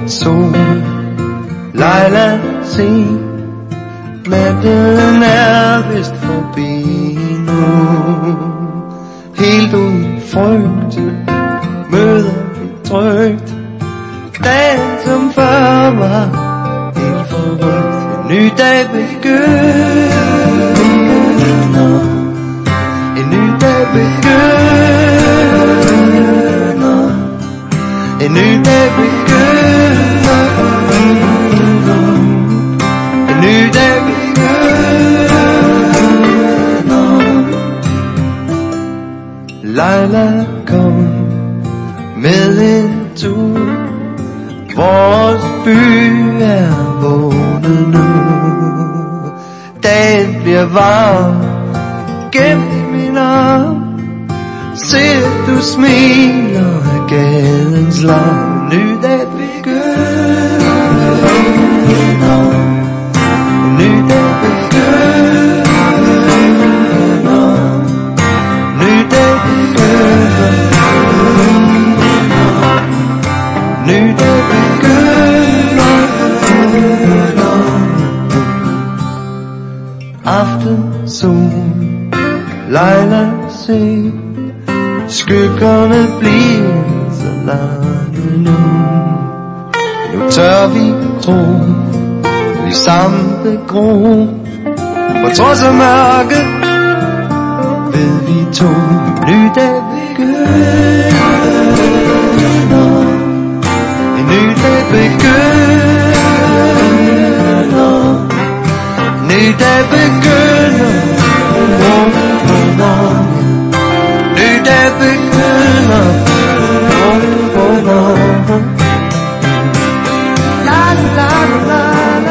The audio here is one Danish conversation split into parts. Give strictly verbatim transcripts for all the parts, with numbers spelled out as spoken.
sol. Leila, se, natten er vist forbi nu. Helt uden frygt møder vi trygt dagen som før var helt forrygt. En ny dag begynder, en ny dag begynder, en ny dag begynder, en ny dag begynder. Leila, kom med en tur. Vores by er vågnet nu. Dagen bliver varm gennem min arm. Se du smiler af gadens larm. Ny dag begynder, ny dag begynder, ny dag begynder, ny dag begynder. Aftensol, Leila, se, skyggerne bliver så lange nu. Nu tør vi tro, vi sammen begro. For trods af mørket ved vi to. Ny dag begynder, en ny dag begynder, en ny dag begynder, ny dag begynder, la la la la.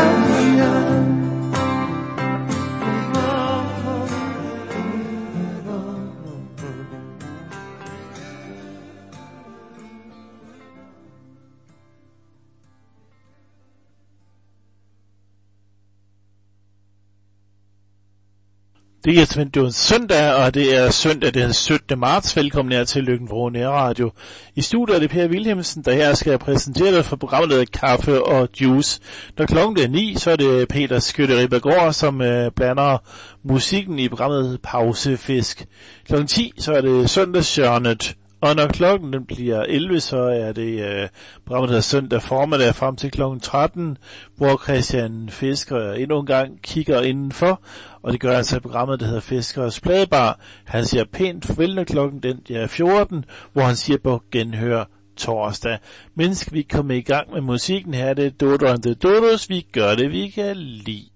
Det er Svend Jones søndag, og det er søndag den syttende marts. Velkommen her til Løkken-Vrå Nærradio. I studiet er det Per Wilhelmsen, der her skal præsentere dig for programmet Kaffe og Juice. Når klokken er ni, så er det Peter Skytte-Ribbergaard, som øh, blander musikken i programmet Pausefisk. Klokken ti, så er det Søndagshjørnet. Og når klokken den bliver elleve, så er det øh, programmet, der hedder Søndag Formiddag frem til klokken tretten, hvor Christian Fisker endnu en gang kigger indenfor, og det gør altså programmet, der hedder Fiskers Pladebar. Han siger pænt farvel, når klokken den er fjorten, hvor han siger på genhør torsdag. Men skal vi komme i gang med musikken, her er det Dodo and the Dodos, vi gør det, vi kan lide.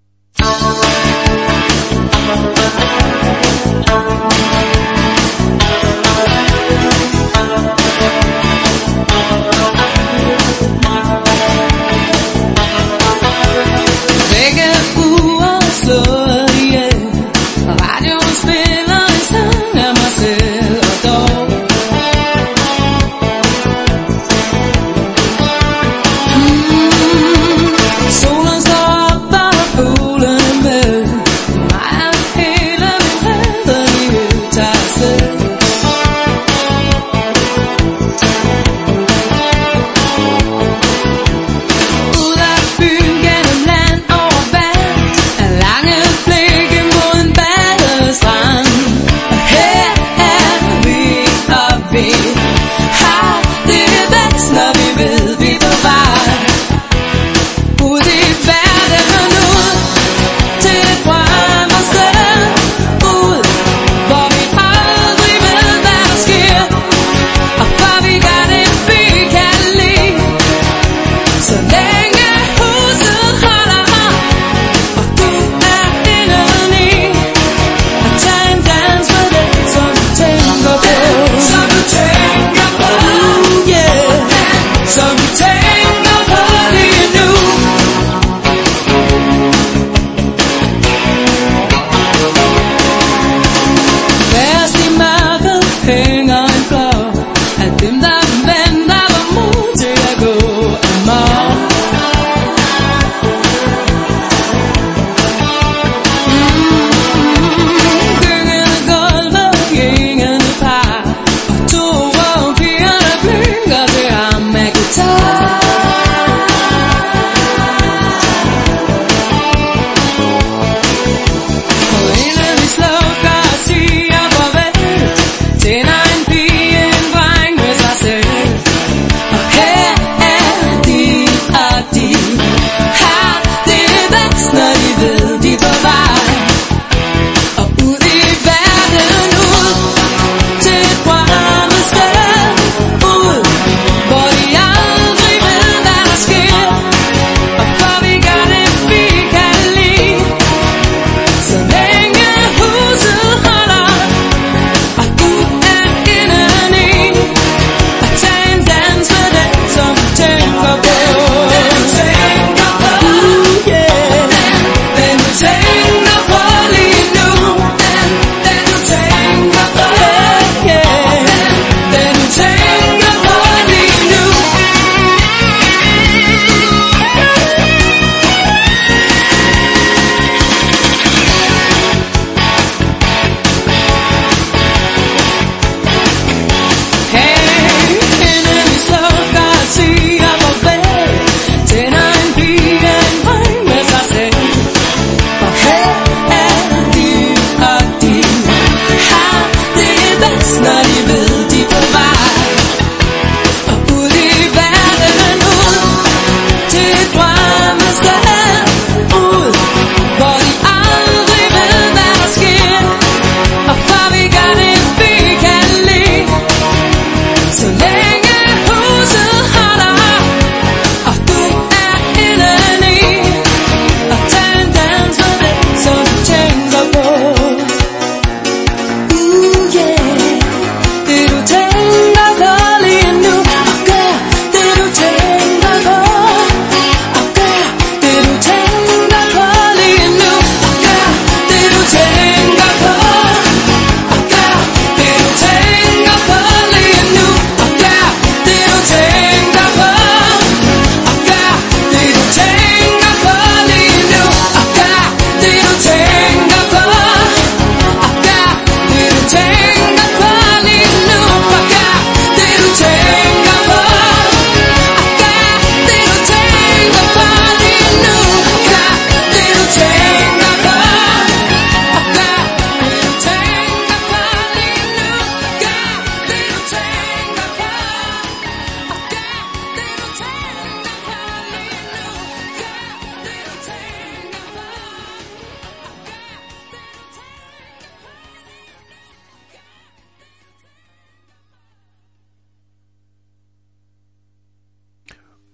Begge uger slået ihjel, og radioen spiller en sang af mig selv og dog. Mm, solen står op, og fuglene med. Mig er hele min klædelighed tager afsted.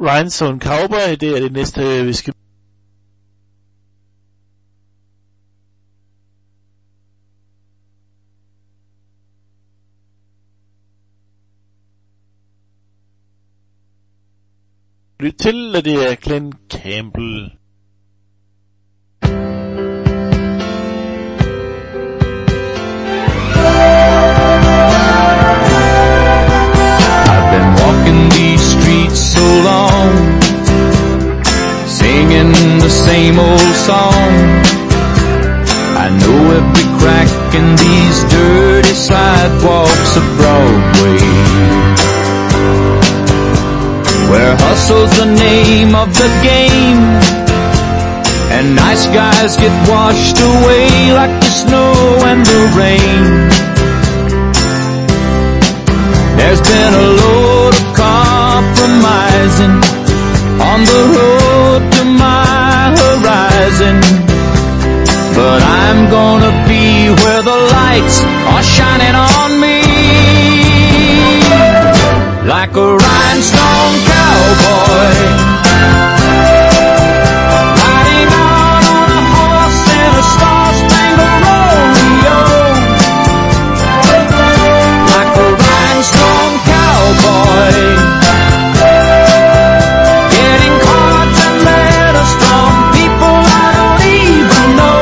Rhinestone Cowboy, det er det næste, vi skal lytte til, og det er Glenn Campbell. I've been walking these streets so long, singing the same old song. I know every crack in these dirty sidewalks of Broadway, where hustle's the name of the game, and nice guys get washed away like the snow and the rain. There's been a load of compromising on the road to my horizon, but I'm gonna be where the lights are shining on me, like a rhinestone cowboy, riding out on a horse in a star-spangled rodeo, like a rhinestone cowboy, getting cards and letters from people I don't even know,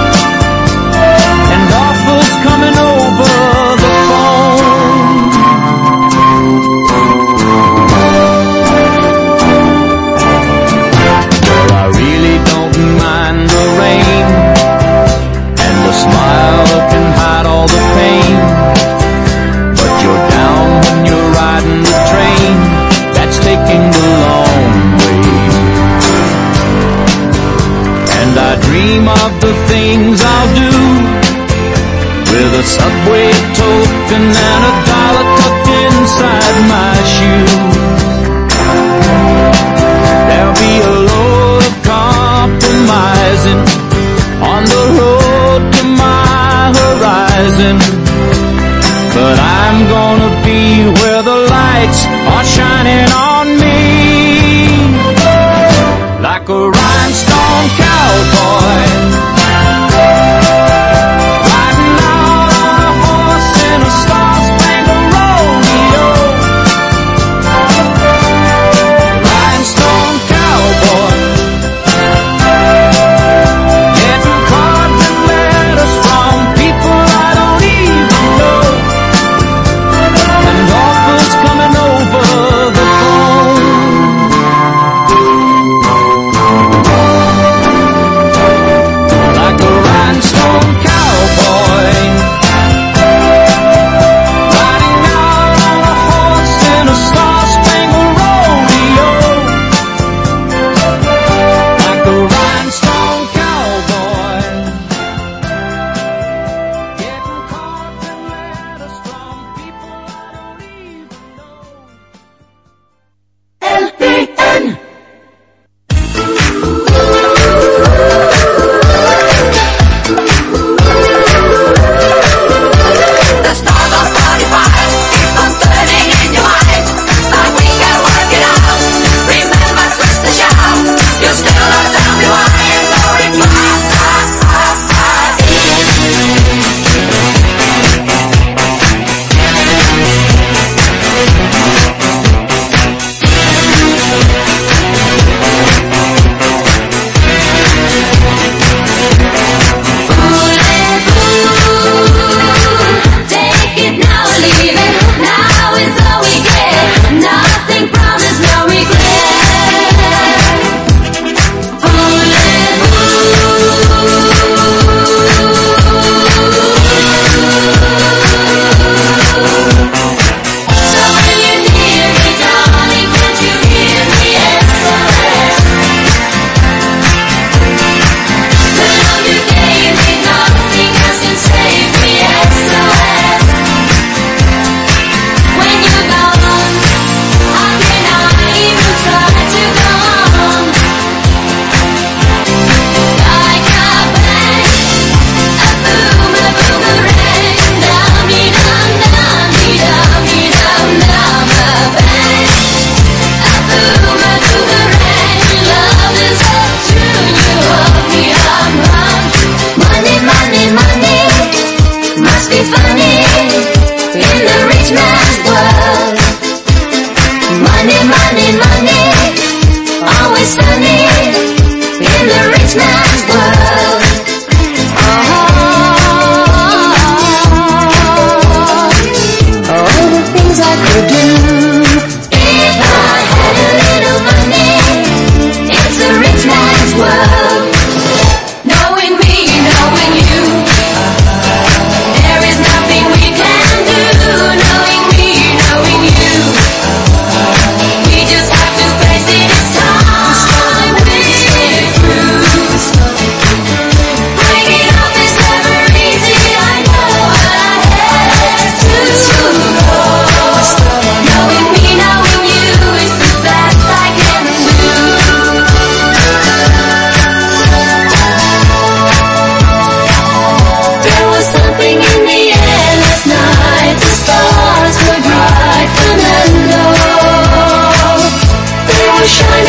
and offers coming over the phone. Well, I really don't mind the rain, and the smile can hide all the pain, but you're down when you're riding the train that's taking the long way. And I dream of the things I'll do, with a subway token and a dollar tucked inside my shoe. There'll be a load of compromising on the road to my horizon, but I'm gonna be where the lights are shining on me, like a rhinestone cowboy, riding out on a horse in a star-spangled rodeo,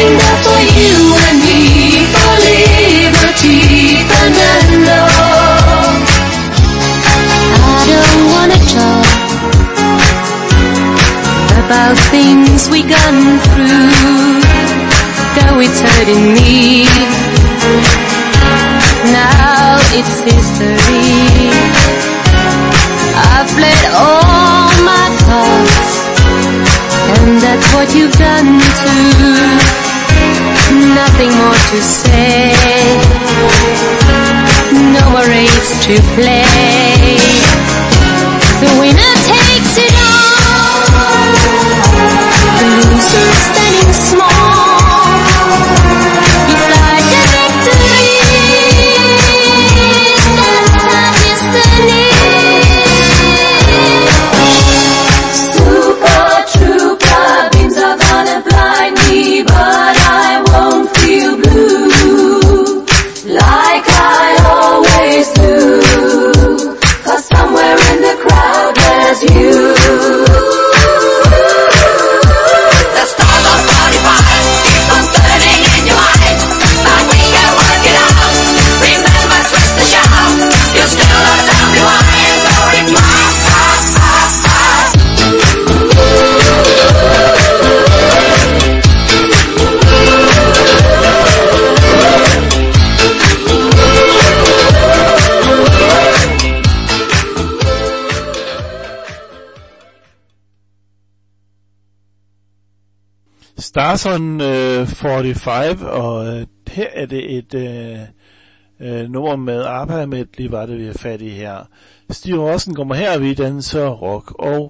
there for you and me, for liberty, Fernando. I don't wanna talk about things we gone through, though it's hurting me. Now it's history. I've played all my cards, and that's what you've done too. Nothing more to say, no more race to play. The winner takes it all, the loser standing small. You fly to victory, that's our destiny. Super trooper beams are gonna blind me, but I won't feel blue like I always do, 'cause somewhere in the crowd there's you. The stars of forty-five keep on turning in your mind, but we can work it out. Remember, twist the shout, you're still not tell me why. So it's my Starson øh, fyrre-fem, og øh, her er det et øh, øh, nummer med ABBA medley, var det vi er fat i her. Stig Rossen kommer her, vi danser rock og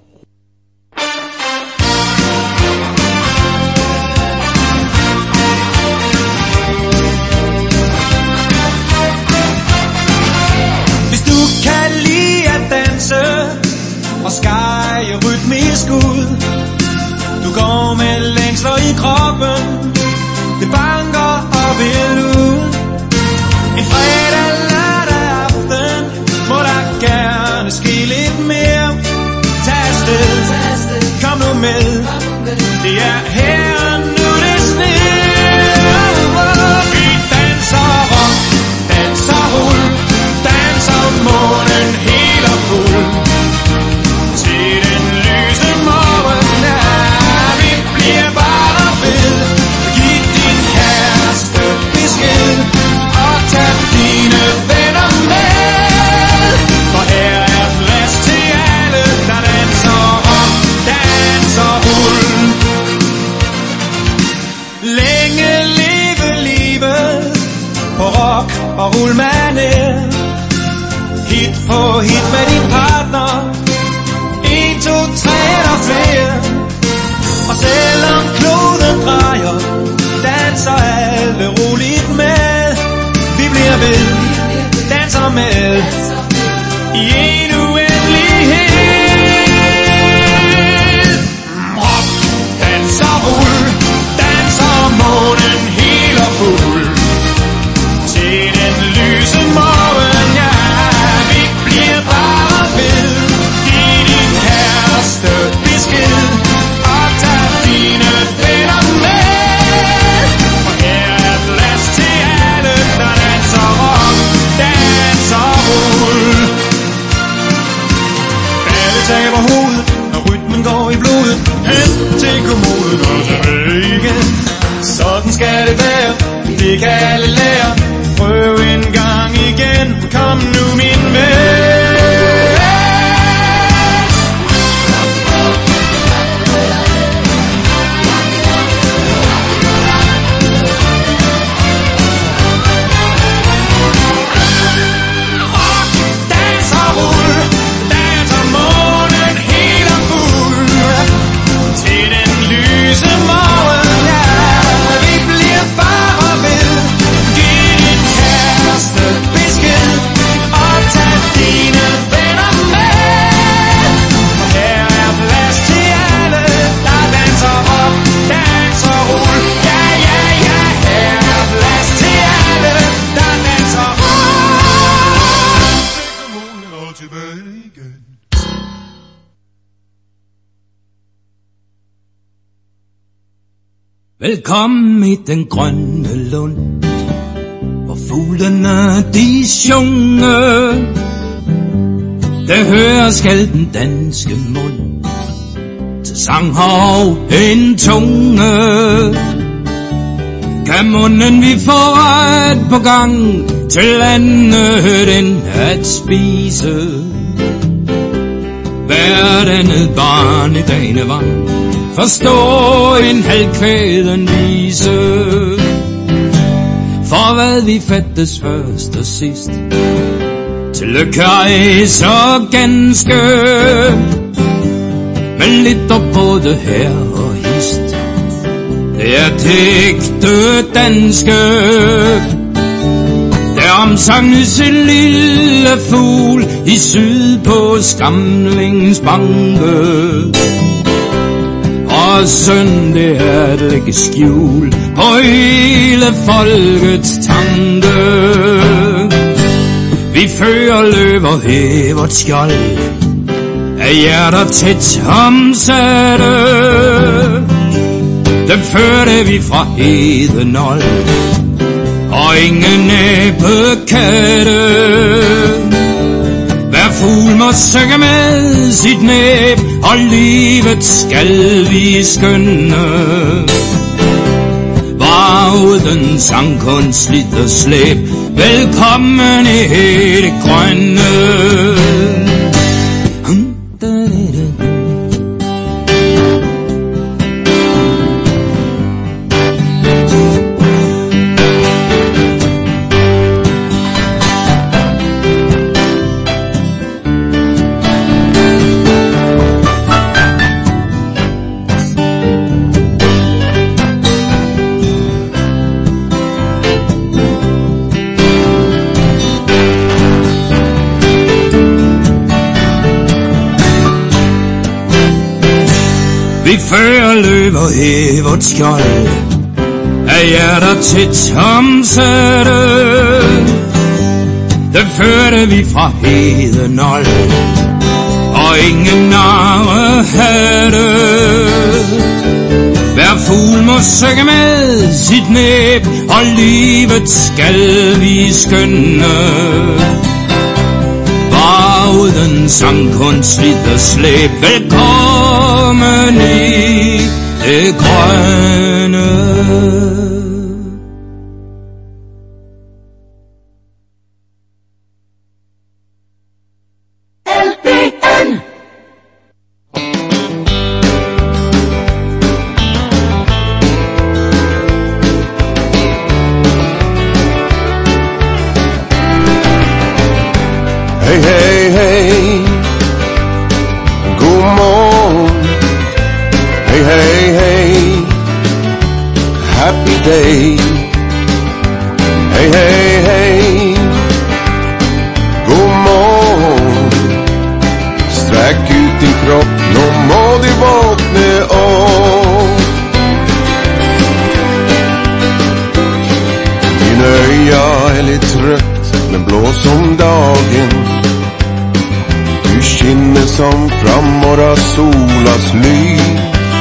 hvis du kan lide at danse og skære rytmisk ud, du går med længsler i kroppen, det banker op i luden. En fredag, lørdag aften, må der gerne ske lidt mere. Tag afsted, kom nu med, det er her og nu det sner. Vi danser rock, danser rull, danser månen helt og fuld. Til den lyse morgen er vi bliver bare ved. Giv din kæreste besked og tag dine venner med. For her er plads til alle, der danser rock, danser rull. Længe leve livet på rock og rullmanér. Hit for hit med din partner, en, to, tre eller flere. Og selvom kloden drejer, danser alle roligt med. Vi bliver ved, danser med i en uendelighed. Rock, danser, rull, danser månen helt og fuld. Til den lyse morgen, ja, vi bliver bare ved. Giv din kæreste besked og tag dine venner med. For her er plads til alle, der danser rock, danser rull. Alle taber hovedet, når rytmen går i blodet. Hen til kommoden og tilbage igen. Sådan skal det være, det kan alle lære. Prøv en gang igen, kom nu min ven. Morgen, ja, vi bliver bare ved. Giv din kæreste Velkommen i den grønne lund, hvor fuglene de synger. Der hører skal den danske mund til sang og en tunge. Kan munden vi får ret på gang til andet end at spise. Hverdannet barn i dagene vand forstå en halvkvæden vise. For hvad vi fattes først og sidst, til lykke er så ganske. Men lidt op både her og hist, det er digte danske. Der omsanges en lille fugl i syd på Skamlings banke. Og synd det er at lægge skjul på hele folkets tanke. Vi fører løver hævert skjold af hjerter tæt omsatte. Dem førte vi fra Hedenol og ingen æbekatte. Hver fugl må synge med sit næb, og livet skal vi skønne. Bragden sang kun slidt og slæb, velkommen i det grønne. Vi fører løver hævert skjold af hjerter tæt omsatte. Dem førte vi fra Hedenol og ingen narre hatte. Hver fugl må synge med sit næb, og livet skal vi skønne. Bragden sang kun slidt og slæb, velkommen i det grønne. L B N. Hey, hey, hey, god morgen. Hey, hey, hey, happy day. Hey, hey, hey, god morgen. Sträck ut din kropp, nå må du vakne opp. Dine øya er litt trøtt, men blå som dagen. Du skinner som frammorra solas lys.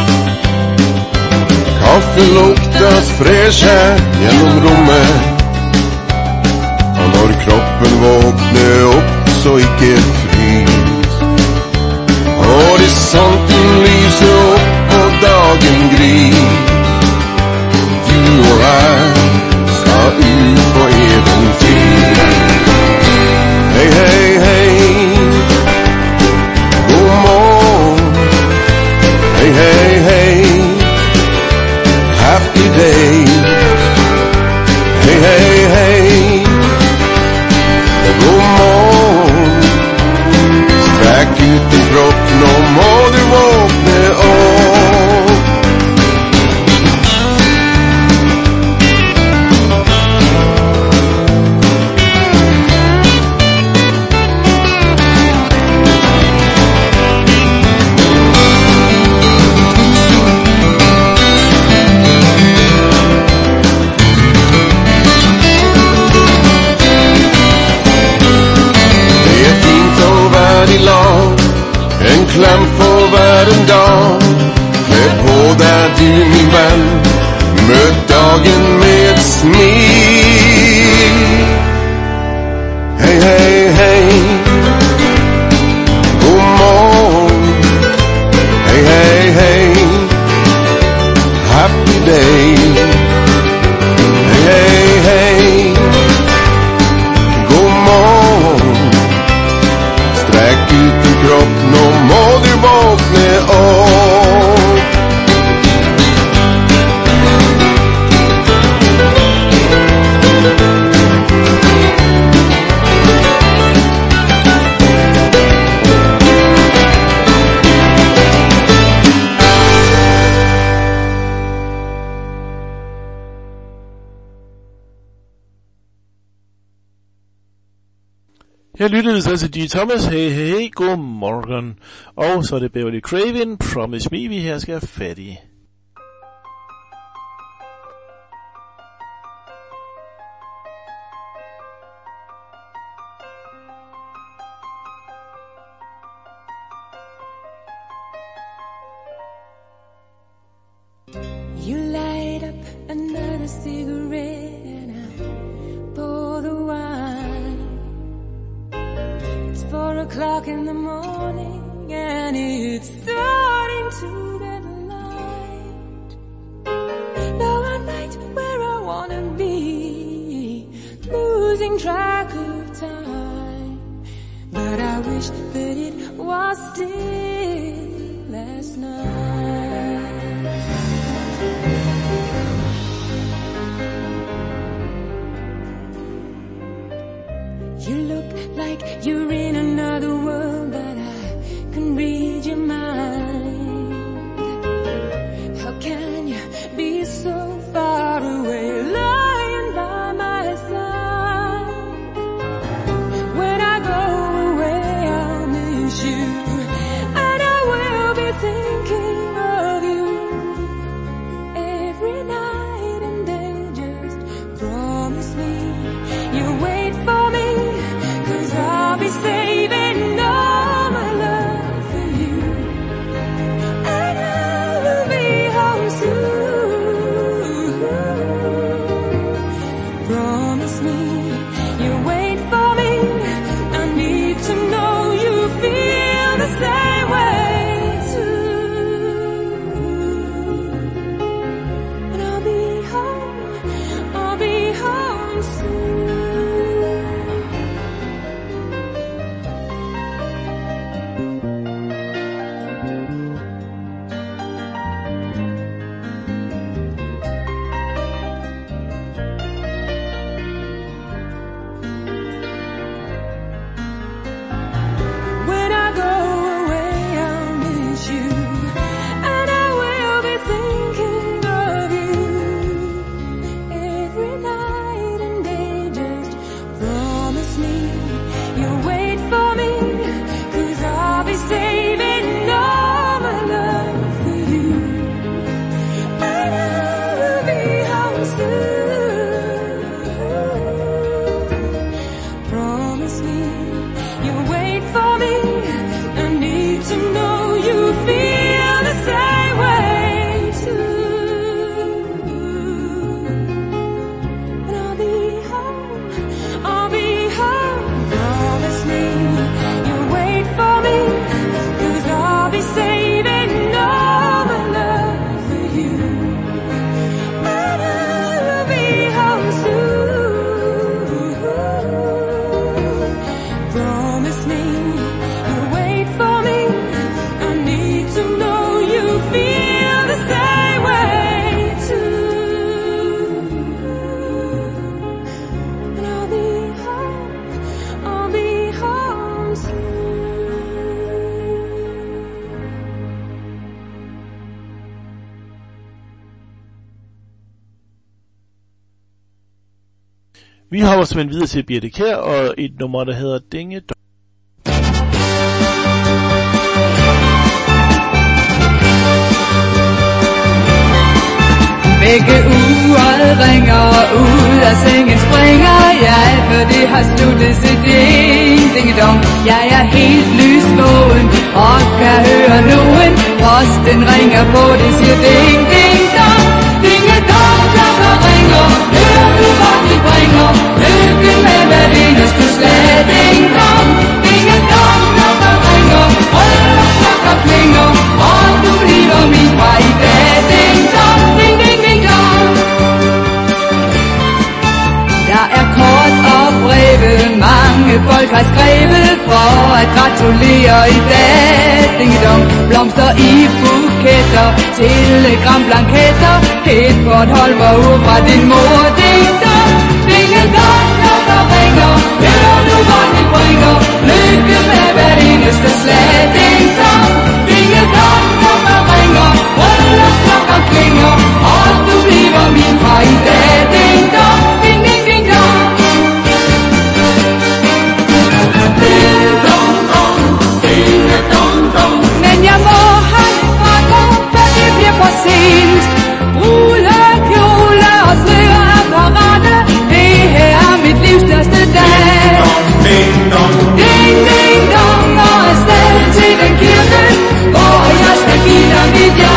Kaffe lukter sprer seg gjennom rommet. Og når kroppen våkner opp, så ikke frys. Horisonten lyser opp og dagen gryr. Du og jeg skal ut på eventyr. Hei, hei, hei, god morgen. Hei, hei, hei, happy day. Hei, hei, hei, god morgen. Sträck ut din kropp, nå må du våkne opp. En klem for hver en dag. Kle på deg du min venn, dagen med et smil. Hej, hej, hej, godmorgen. Hej, hej, hej, happy day. Hej, hej, hej, godmorgen. Sträck ut din kropp, nå må du vakne opp. Jeg lyttede så til G. Thomas, hey, hey, hey, god morgen. Og så er det Beverly Craven, Promise Me, vi her skal have fat i. You light up another cigarette and I pour the wine. It's four o'clock in the morning and it's starting to get light. Now I'm right where I wanna be, losing track of time. But I wish that it was still last night. You look like you're in another world, but I can read your mind. How can you be so far away, lying by my side? When I go away, I'll miss you, and I will be thinking of you every night and day. Just promise me you'll wait for me, I'll be saving all my love for you, and I will be home soon. Promise me you'll wait for me. I need to know you feel the same way too. And I'll be home, I'll be home soon. Vi hopper simpelthen videre til Birthe Kjær og et nummer, der hedder Dinge Dong. Begge uret ringer ud af sengen springer jeg, for det har sluttet sig ding, dinge dong. Jeg er helt lysvågen og kan høre nogen. Posten ringer på, det siger ding, ding dong. Dinge dong, klokker ringer. Lykken med hvert eneste slag. Ding dong, ding dong, klokker ringer, bryllupsklokker klinger, og du bliver min fra i dag. Ding dong, ding ding ding dong. Der er kort og breve, mange folk har skrevet for at gratulere i dag. Ding dong, blomster i buketter, telegramblanketter, et Bornholmer ud fra din mor. Ding dong, ding dong, klokker ringer, hører du hvor de bringer, lykke med hvert eneste slag. Ding dong, ding dong, klokker ringer, bryllupsklokker klinger, og du bliver min fra i dag. Ding dong, ding ding ding dong. Men jeg må herfra gå, før det bliver for sent. Brule, kjole og smøreapparate, det her er mit livs største dag. Ding dong, ding ding dong, og afsted til den kirke, hvor jeg skal give dig mit ja.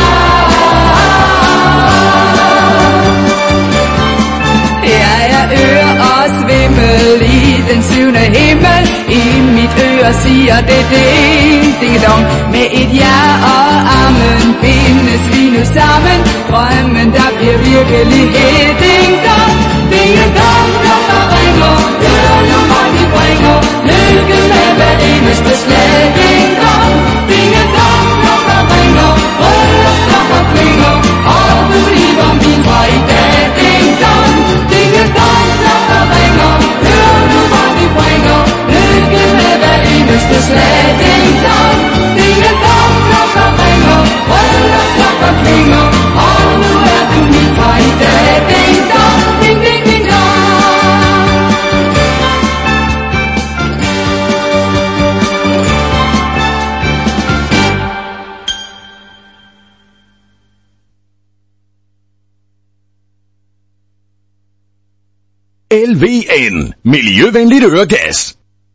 Jeg er øre og svimmel i den syvende himmel. I mit øre siger det ding, ding dong. Med et ja og amen bindes vi nu sammen. Drømmen der bliver virkelighed. Ding dong, ding dong, klokker ringer, hør nu hvor de bringer, lykke med hvert eneste slag. Ding dong, ding dong, klokker ringer, bryllupsklokker klinger, og du bliver min fra i dag. Ding dong, ding dong, klokker ringer, hør nu hvor de bringer, lykke med hvert eneste slag. Ding dong, ding dong, klokker ringer, bryllupsklokker klinger, og nu er du min fra i dag. Ding dong, ding ding ding dong. L V N, miljøvenligt øregas.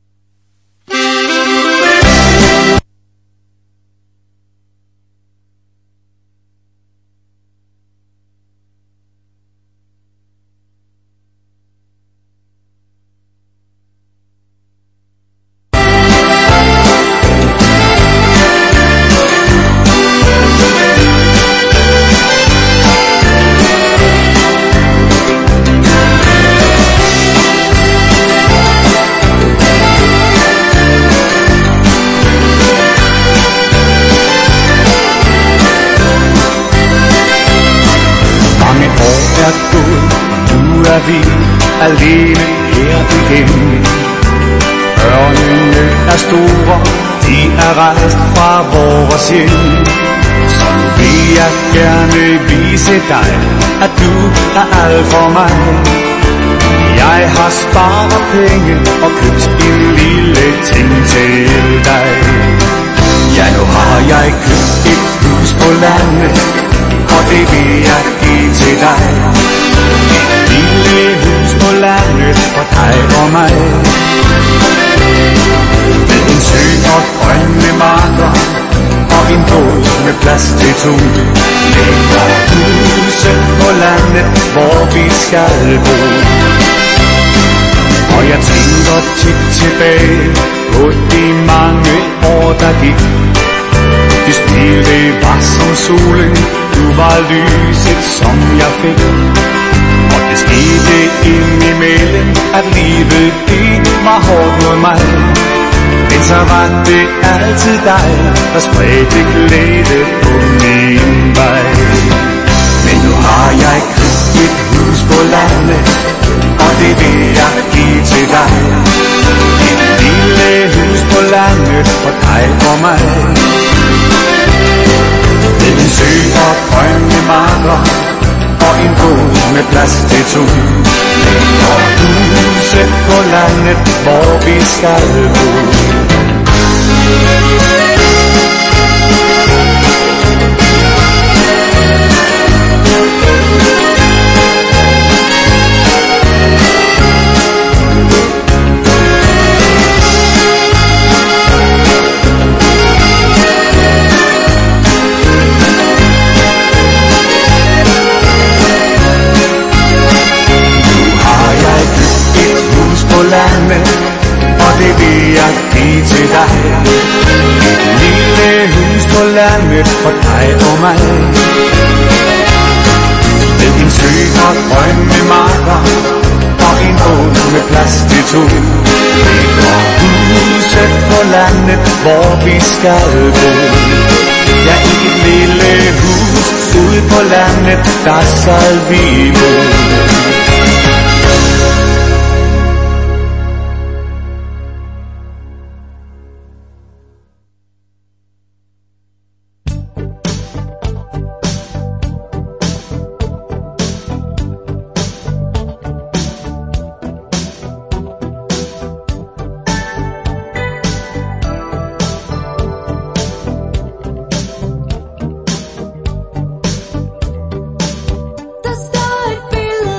Alene her igen. Ørnene er store, de er rejst fra vores hjem. Så nu vil jeg gerne vise dig, at du er alt for mig. Jeg har sparet penge og købt en lille ting til dig. Ja, nu har jeg købt et hus på landet, og det vil jeg give til dig. Et lille hus på landet for dig og mig. Med en sø og grønne marker og en båd med plads til to. Lækker huse på landet, hvor vi skal bo. Og jeg tænker tit tilbage på de mange år der gik. Hvis det var som solen, du var lyset som jeg fik. Og det skete indimellem, at livet det var hårdt mod mig. Men så var det altid dig, der spredte glæde på min vej. Men nu har jeg købt et hus på landet, og det vil jeg give til dig. Et lille hus på landet for dig og mig. Med en sø og grønne marker og en båd med plads til to. Og huse på landet, hvor vi skal bo. vil jeg give til dig. Et lille hus på landet for dig og mig. Med en sø og grønne marker og en båd med plads til to. Og huset på landet, hvor vi skal bo. Ja, i et lille hus ude på landet, der skal vi bo. Der står et billede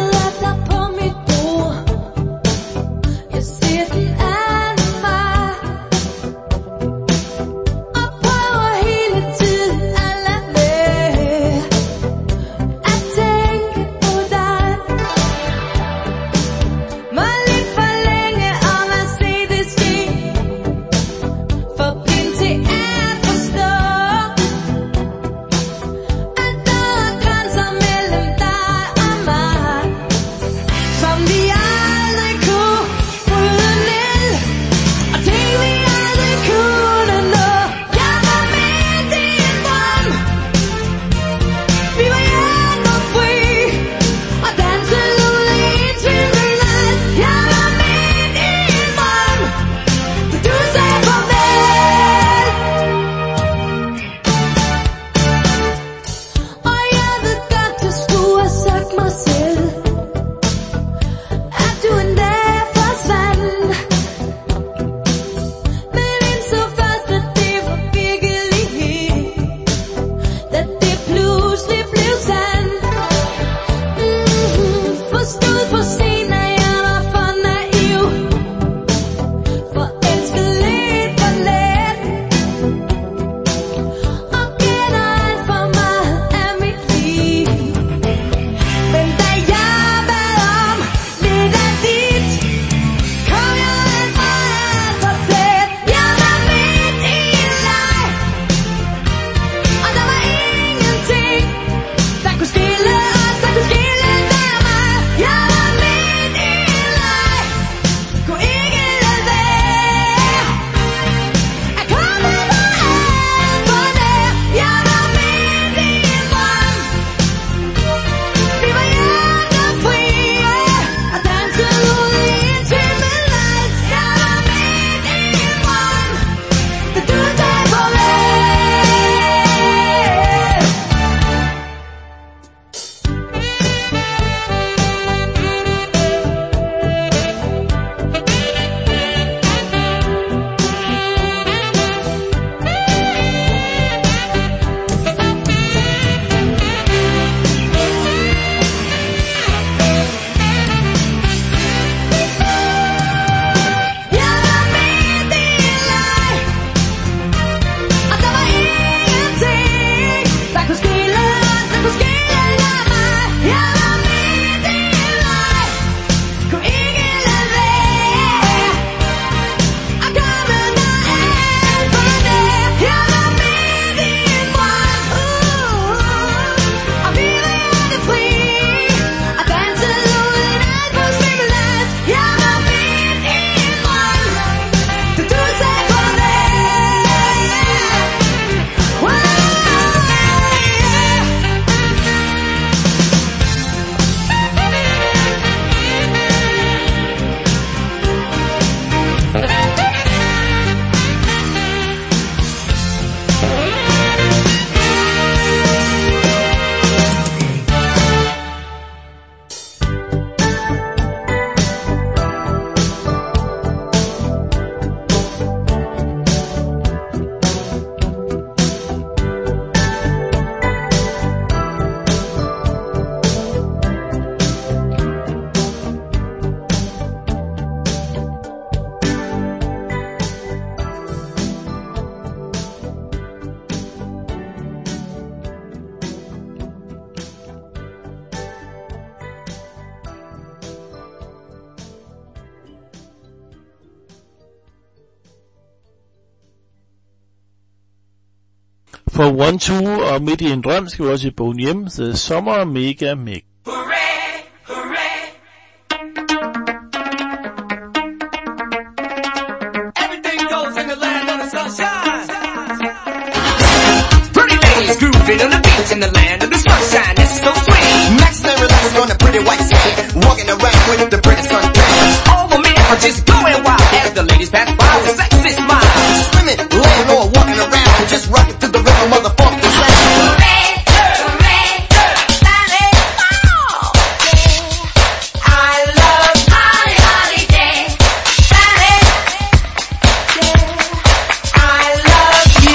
For One Two og Midt i en drøm skal vi også i Boney M, The Summer Mega Mix. Hooray, hooray. Everything goes in the land of the sunshine. Pretty ladies grooving on the beach in the land of the sunshine. It's so sweet. Maximum relaxed on a pretty white city, walking around with the pretty sundress. All the men are just going wild as the ladies pass by with sexy smiles. Swimming, laying or walking around, just rocking to the rhythm of the funky sound. Hooray, hooray, Sally, oh, yeah. I love Holly Holiday, Sally, yeah. I love you.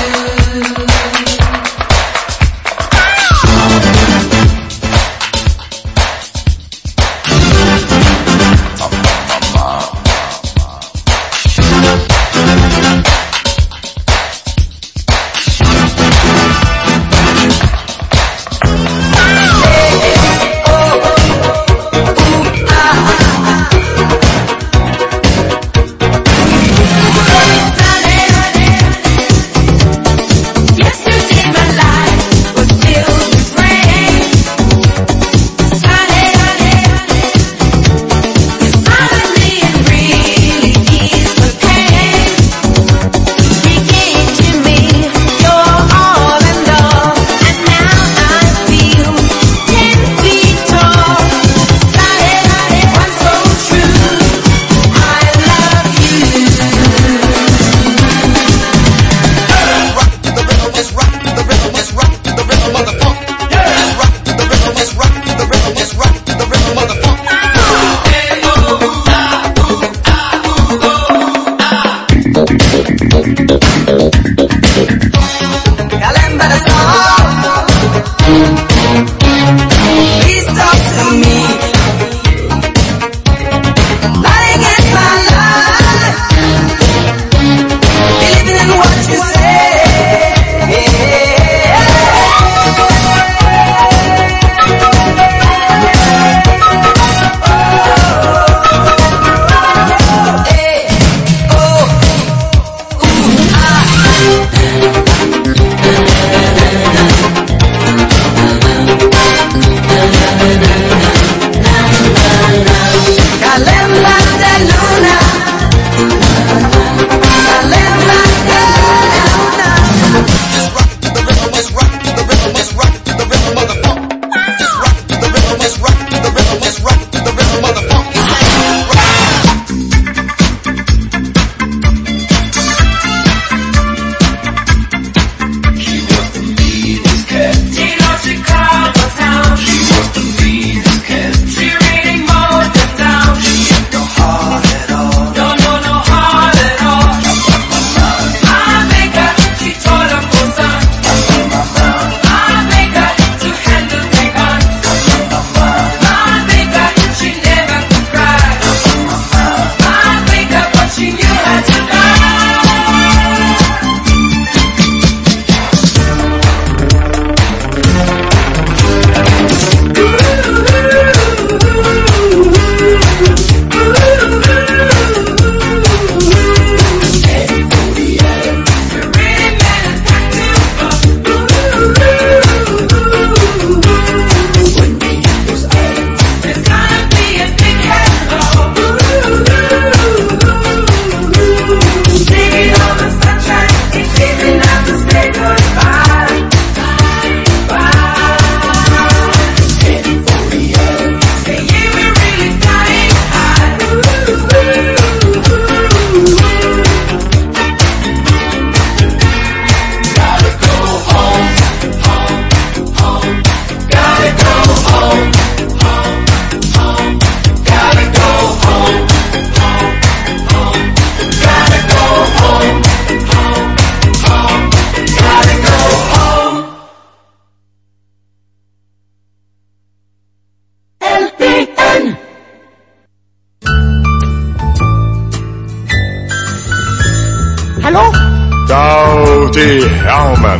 det er Herman.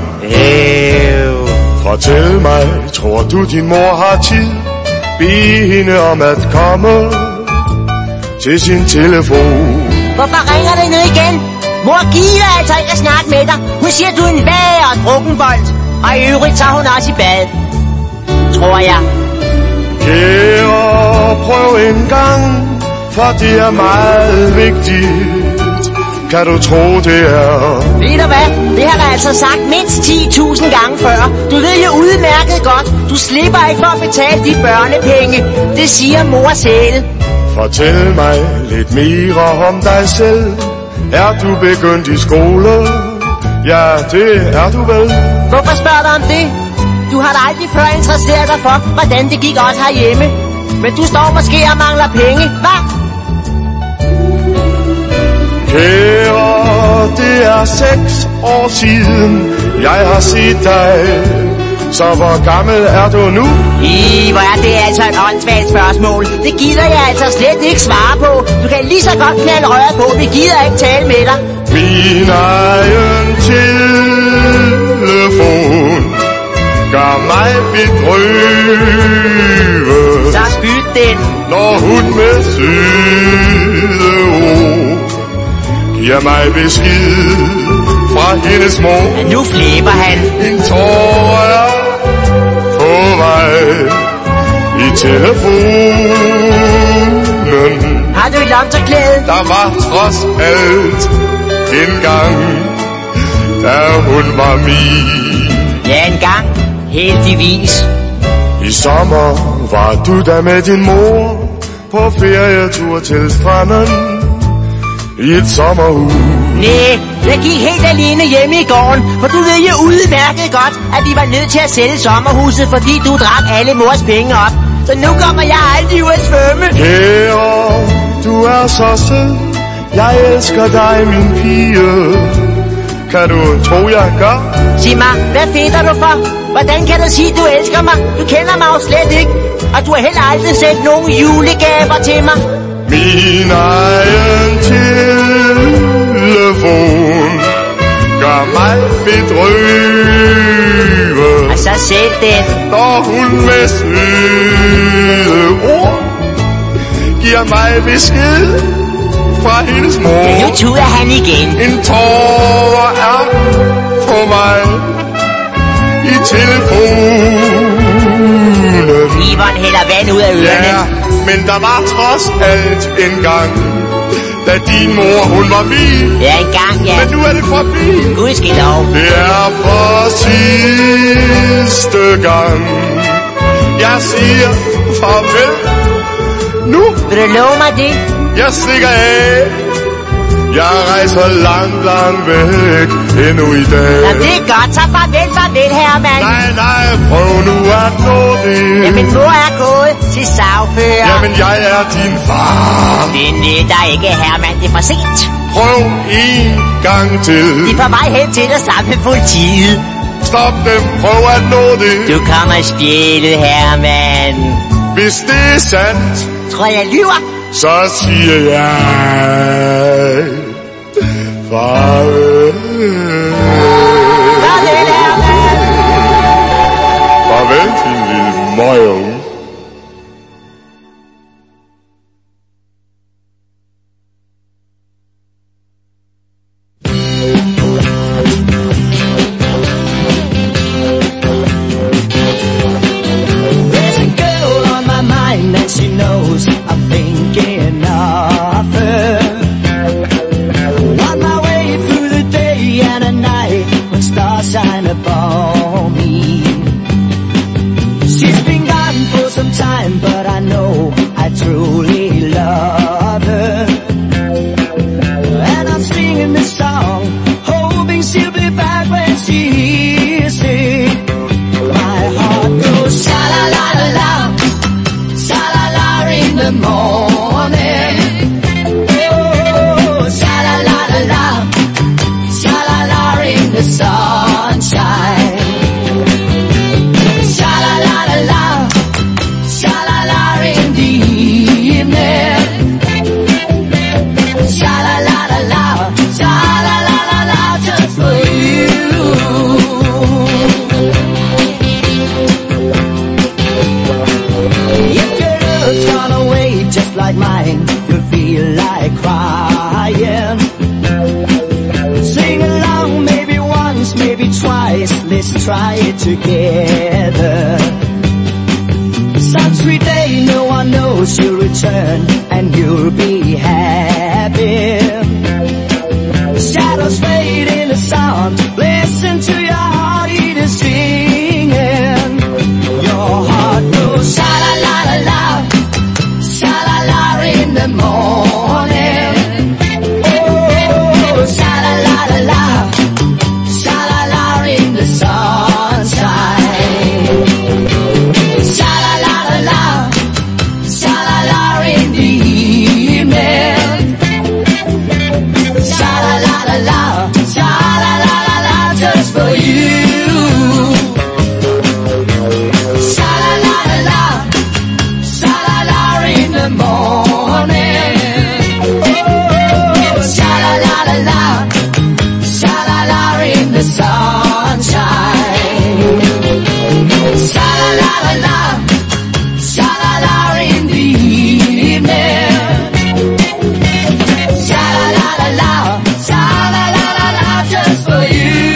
Ew. Fortæl mig, tror du din mor har tid? Bed hende om at komme til sin telefon. Hvorfor ringer det nu igen? Mor gider altså ikke at snakke med dig. Hun siger, du er en vag og drukkenbold. Og i øvrigt tager hun også i bad. Tror jeg. Kære, prøv en gang, for det er meget vigtigt. Kan du tro det er? Ved du hvad? Det har jeg altså sagt mindst ti tusind gange før. Du ved jo udmærket godt. Du slipper ikke for at betale de børnepenge. Det siger mor selv. Fortæl mig lidt mere om dig selv. Er du begyndt i skole? Ja, det er du vel. Hvorfor spørger du om det? Du har da aldrig før interesseret dig for, hvordan det gik også herhjemme. Men du står måske og mangler penge, hva? Kære, det er seks år siden, jeg har set dig. Så hvor gammel er du nu? I, hvor er det altså et åndssvagt spørgsmål. Det gider jeg altså slet ikke svare på. Du kan lige så godt knalde røret på, vi gider ikke tale med dig. Min egen telefon gør mig bedrøvet. Så spyt den. Når hun med søde ord giver mig besked fra hendes mor. Men nu flæber han. En tår er på vej i telefonen. Har du et lomterklæde? Der var trods alt en gang, da hun var min. Ja, en gang. Heldigvis. I sommer var du der med din mor på ferietur til stranden i et sommerhus. Næh, jeg gik helt alene hjemme i gården, for du ved jo udmærket godt, at vi var nødt til at sælge sommerhuset, fordi du drak alle mors penge op. Så nu kommer jeg aldrig ud at svømme. Kære, du er så sød. Jeg elsker dig, min pige. Kan du tro, jeg gør? Sig mig, hvad fedter du for? Hvordan kan du sige, du elsker mig? Du kender mig jo slet ikke. Og du har heller aldrig sendt nogen julegaver til mig. Min egen telefon gør mig bedrøvet. Og så selv den. Når hun med søde ord giver mig besked fra hendes mor. Men nu tuder han igen. En tår er på mig i telefonen. Iveren hælder vand ud af ørerne. Ja, men der var trods alt en gang, da din mor, hun var min. Ja, en gang, ja. Men nu er det forbi. Gudskelov. Det er for sidste gang, jeg siger farvel. Nu vil du love mig det? Jeg stikker af. Jeg rejser langt, langt væk endnu i dag. Nå, det er godt, så farvel, farvel, Herman. Nej, nej, prøv nu at nå det. Jamen, mor er gået til sagfører. Jamen, jeg er din far. Det nytter ikke, Herman, det er for sent. Prøv en gang til. De får mig hen til at samle politiet. Stop dem, prøv at nå det. Du kommer spjælet, Herman. Hvis det er sandt, tror jeg lyver. Så siger jeg farvel. Farvel, Herman. Farvel, din lille møgung. Like mine, you feel like crying. let's try it together. Some sweet day no one knows you'll return and you'll be happy. Shadows fade in the sound. Listen to your heart, it is singing. Your heart goes sha la la la la, sha la la in the morning. Oh, sha la la la la, sha la la in the sunshine. Sha la la la la, sha la la in the evening. Sha la la la la, sha la la la la, just for you. Sha la la la la, sha la la in the morning. Oh, sha la la la la, sha la la in the sunshine. Sha la la la la, sha la la in the evening. Sha la la la la, sha la la la la, just for you.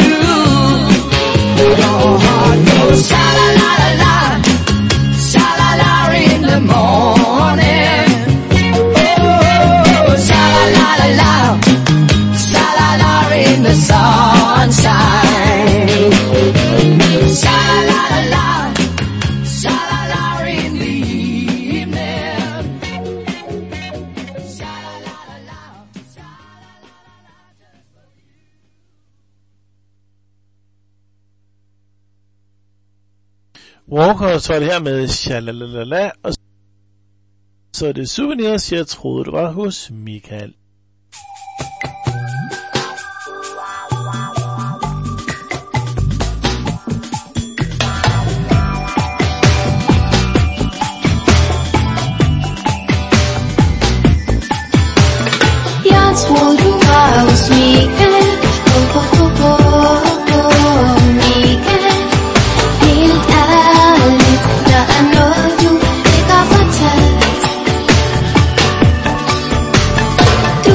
Your heart goes sha la la la la, sha la la in the morning. Oh, sha la la la la, sha la la in the sunshine. Sha la la la, sha la la in the evening. Sha la la la la, sha la Walker, så er det her med Shalalala, og så er det Souvenirs. Jeg troede, det var hos Michael. Jeg troede, du var hos Michael. Oh, oh, oh, oh, oh, Michael. Helt ærligt, der er noget, du ikke har fortalt.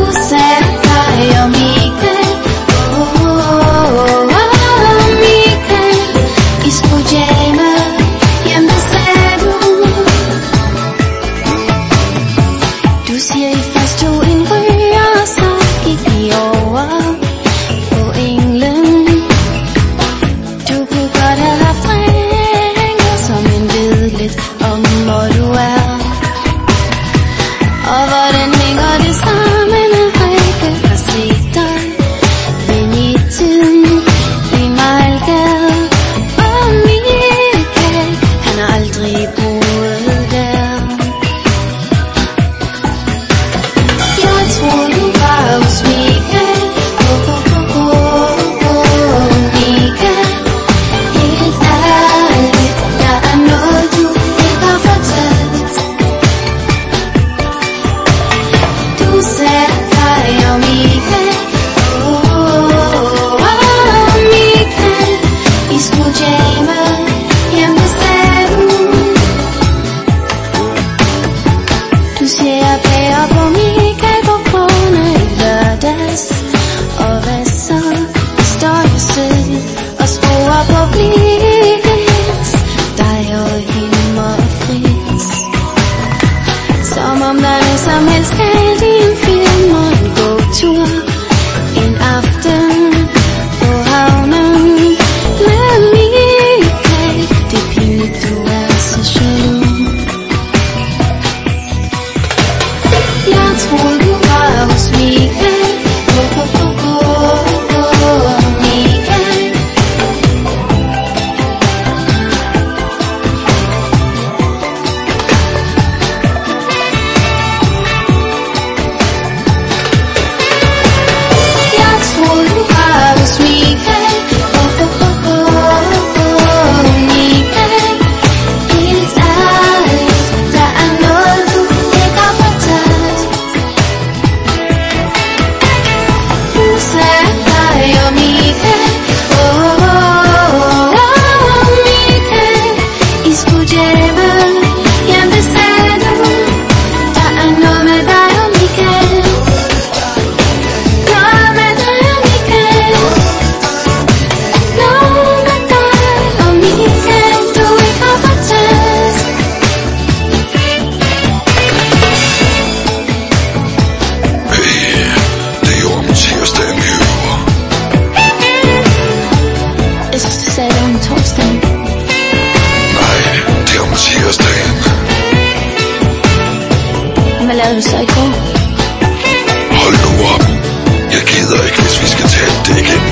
du så i går? Hold nu op. Jeg gider ikke, hvis vi skal tale det igen.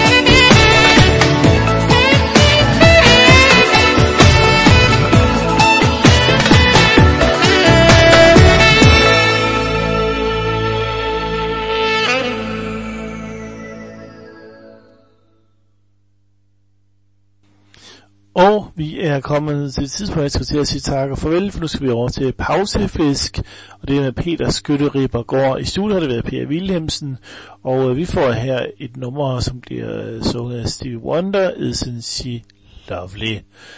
Og vi er kommet til et tidspunkt, jeg skal til at sige tak og farvel, for nu skal vi over til pausefisk, og det er med Peter Skytte-Rippergaard. I studiet har det været Per Wilhelmsen, og vi får her et nummer, som bliver sunget af Stevie Wonder, Isn't She Lovely.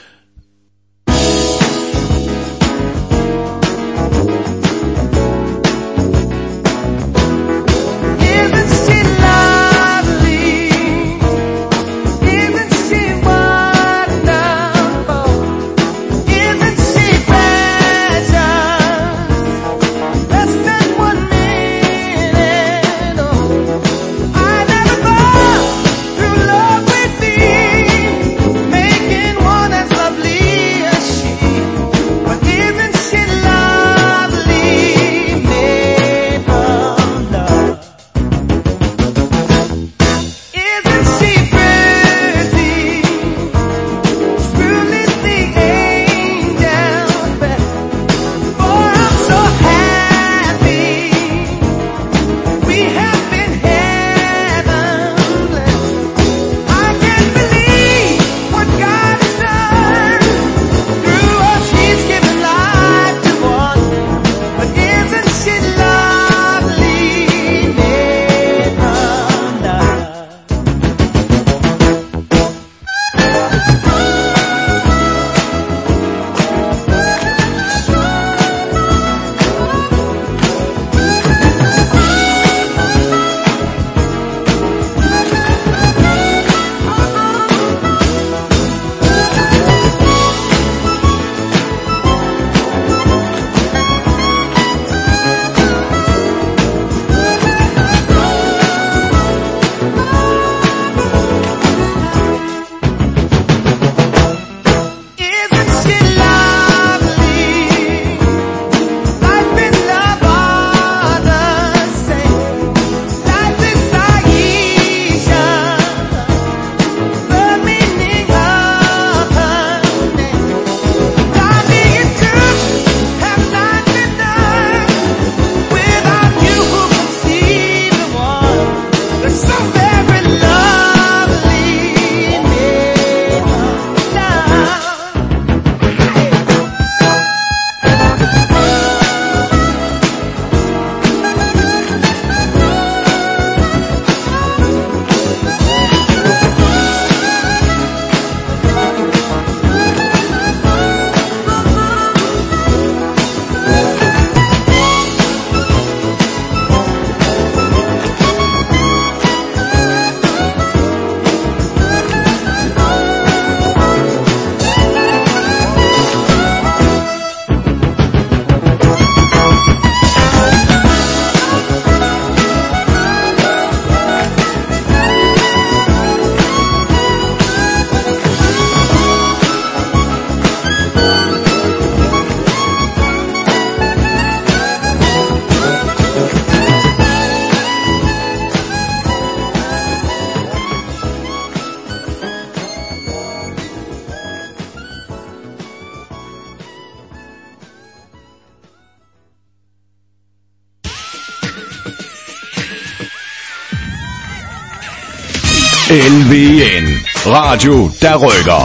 L V N. Radio, der rykker.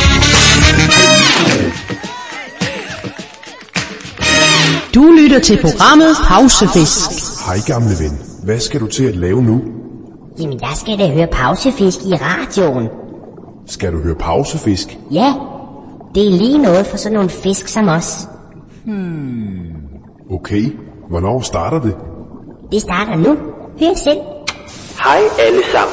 Du lytter til programmet Pausefisk. Hej gamle ven. Hvad skal du til at lave nu? Jamen, jeg skal da høre Pausefisk i radioen. Skal du høre Pausefisk? Ja, det er lige noget for sådan nogle fisk som os. Hmm. Okay, hvornår starter det? Det starter nu. Hør selv. Hej alle sammen.